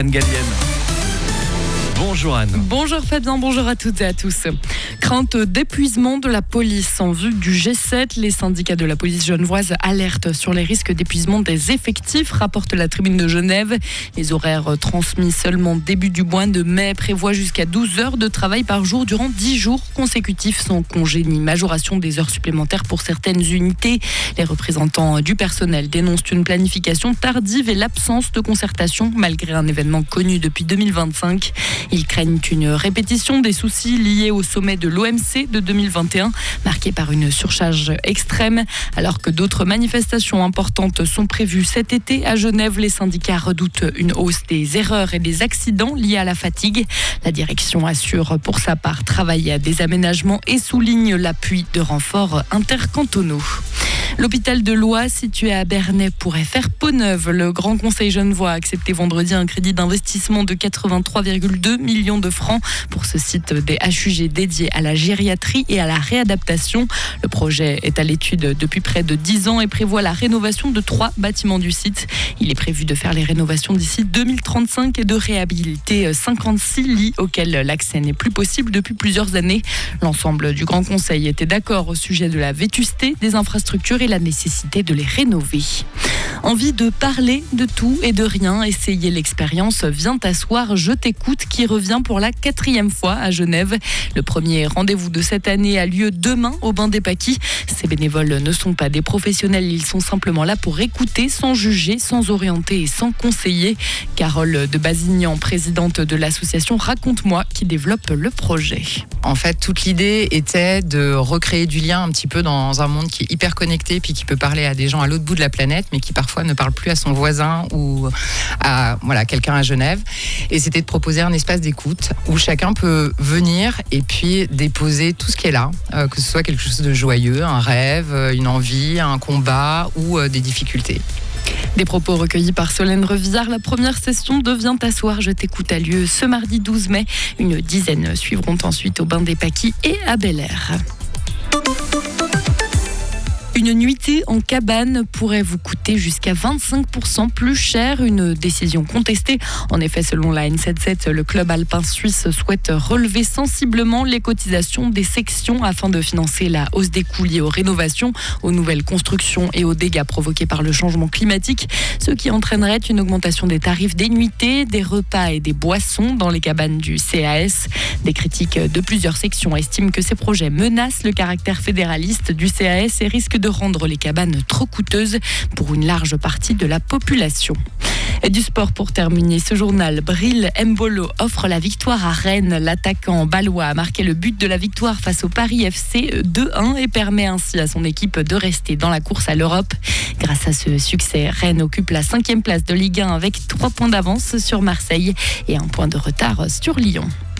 Anne Gallienne. Bonjour Anne. Bonjour Fabien, bonjour à toutes et à tous. Crainte d'épuisement de la police en vue du G7. Les syndicats de la police genevoise alertent sur les risques d'épuisement des effectifs, rapporte la Tribune de Genève. Les horaires transmis seulement début du mois de mai prévoient jusqu'à 12 heures de travail par jour durant 10 jours consécutifs sans congé ni majoration des heures supplémentaires pour certaines unités. Les représentants du personnel dénoncent une planification tardive et l'absence de concertation malgré un événement connu depuis 2025. Ils craignent une répétition des soucis liés au sommet de l'OMC de 2021, marqué par une surcharge extrême. Alors que d'autres manifestations importantes sont prévues cet été à Genève, les syndicats redoutent une hausse des erreurs et des accidents liés à la fatigue. La direction assure pour sa part travailler à des aménagements et souligne l'appui de renforts intercantonaux. L'hôpital de Loie, situé à Bernay, pourrait faire peau neuve. Le Grand Conseil genevois a accepté vendredi un crédit d'investissement de 83,2 millions de francs pour ce site des HUG dédié à la gériatrie et à la réadaptation. Le projet est à l'étude depuis près de 10 ans et prévoit la rénovation de 3 bâtiments du site. Il est prévu de faire les rénovations d'ici 2035 et de réhabiliter 56 lits auxquels l'accès n'est plus possible depuis plusieurs années. L'ensemble du Grand Conseil était d'accord au sujet de la vétusté des infrastructures et la nécessité de les rénover. Envie de parler de tout et de rien, essayer l'expérience Viens t'asseoir, je t'écoute qui revient pour la 4e fois à Genève. Le premier rendez-vous de cette année a lieu demain au Bain des Paquis. Ces bénévoles ne sont pas des professionnels, ils sont simplement là pour écouter, sans juger, sans orienter et sans conseiller. Carole de Bazignan, présidente de l'association Raconte-moi, qui développe le projet. En fait, toute l'idée était de recréer du lien un petit peu dans un monde qui est hyper connecté puis qui peut parler à des gens à l'autre bout de la planète, mais qui parfois ne parle plus à son voisin ou à quelqu'un à Genève. Et c'était de proposer un espace d'écoute où chacun peut venir et puis déposer tout ce qui est là, que ce soit quelque chose de joyeux, un rêve, une envie, un combat ou des difficultés. Des propos recueillis par Solène Revillard. La première session de Viens t'asseoir, je t'écoute a lieu ce mardi 12 mai. Une dizaine suivront ensuite au Bain des Paquis et à Bel-Air. Une nuitée en cabane pourrait vous coûter jusqu'à 25% plus cher, une décision contestée. En effet, selon la N77, le club alpin suisse souhaite relever sensiblement les cotisations des sections afin de financer la hausse des coûts liés aux rénovations, aux nouvelles constructions et aux dégâts provoqués par le changement climatique, ce qui entraînerait une augmentation des tarifs des nuitées, des repas et des boissons dans les cabanes du CAS. Des critiques de plusieurs sections estiment que ces projets menacent le caractère fédéraliste du CAS et risquent de rendre les cabanes trop coûteuses pour une large partie de la population. Et du sport pour terminer ce journal. Bril Mbolo offre la victoire à Rennes. L'attaquant balois a marqué le but de la victoire face au Paris FC 2-1 et permet ainsi à son équipe de rester dans la course à l'Europe. Grâce à ce succès, Rennes occupe la 5e place de Ligue 1 avec 3 points d'avance sur Marseille et 1 point de retard sur Lyon.